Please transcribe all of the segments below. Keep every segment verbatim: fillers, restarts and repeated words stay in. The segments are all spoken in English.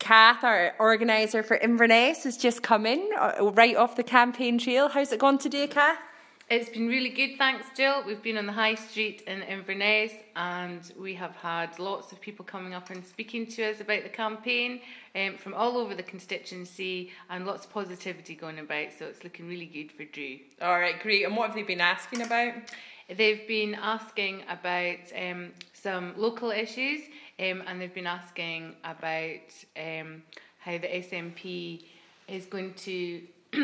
Kath, our organiser for Inverness, has just come in uh, right off the campaign trail. How's it gone today, Kath? It's been really good, thanks, Jill. We've been on the High Street in Inverness and we have had lots of people coming up and speaking to us about the campaign um, from all over the constituency, and lots of positivity going about, so it's looking really good for Drew. All right, great. And what have they been asking about? They've been asking about um, some local issues um, and they've been asking about um, how the S N P is going to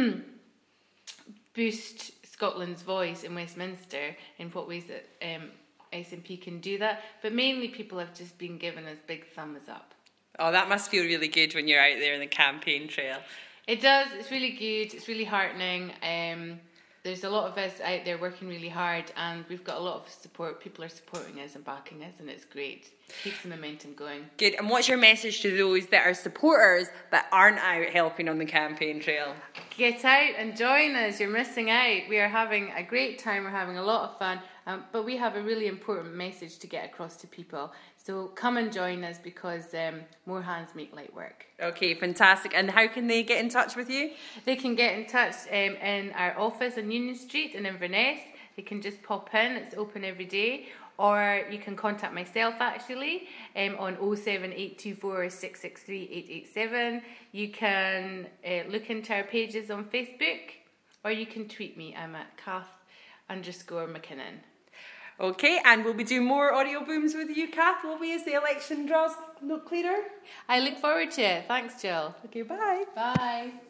boost Scotland's voice in Westminster, in what ways that um, S N P can do that. But mainly people have just been giving us big thumbs up. Oh, that must feel really good when you're out there in the campaign trail. It does. It's really good. It's really heartening. Um, there's a lot of us out there working really hard, and we've got a lot of support. People are supporting us and backing us, and it's great. It keeps the momentum going. Good. And what's your message to those that are supporters but aren't out helping on the campaign trail? Get out and join us. You're missing out. We are having a great time. We're having a lot of fun, um, but we have a really important message to get across to people. So come and join us, because um, more hands make light work. Okay, fantastic. And how can they get in touch with you? They can get in touch um, in our office on Union Street in Inverness. They can just pop in. It's open every day. Or you can contact myself, actually, um, on oh seven eight two four six six three eight eight seven. You can uh, look into our pages on Facebook, or you can tweet me. I'm at Kath underscore McKinnon. Okay, and we'll be doing more audio booms with you, Kath, will we, as the election draws clearer? I look forward to it. Thanks, Jill. Okay, bye. Bye.